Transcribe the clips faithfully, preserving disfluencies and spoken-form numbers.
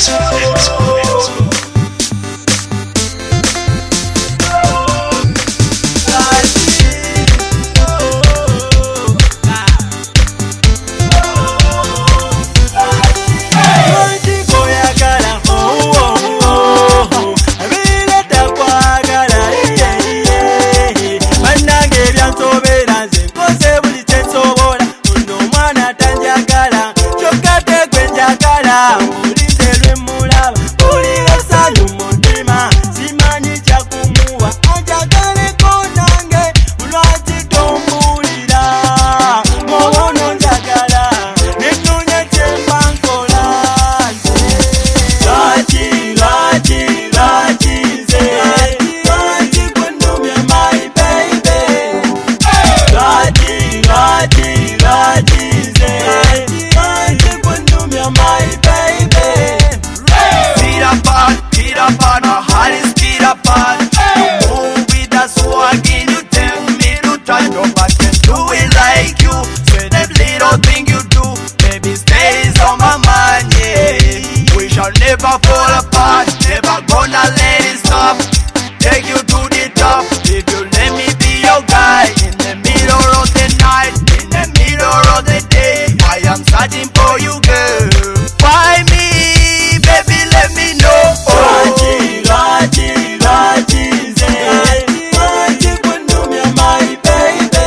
Never fall apart, never gonna let it stop. Take you to the top, if you let me be your guy. In the middle of the night, in the middle of the day, I am searching for you, girl. Why me, baby, let me know. Raji, Raji, Raji, Zay. Raji, Kundumia, my baby.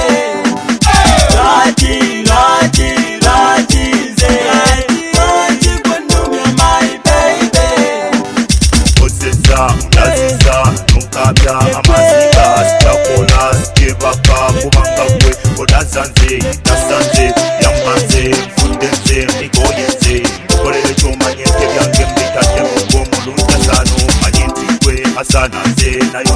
Raji, Raji, Raji, Zay. Raji, Kundumia, my baby. Unazisa, nukabya, amazika, sitakona, sikebaka, kubanga kwe, odazanze, nasanze, yamanze, mfundenze, mikoyenze, kolele choma nyeke byange mbitate mungo mulunja sano, manyinti kwe, asanaze, nayo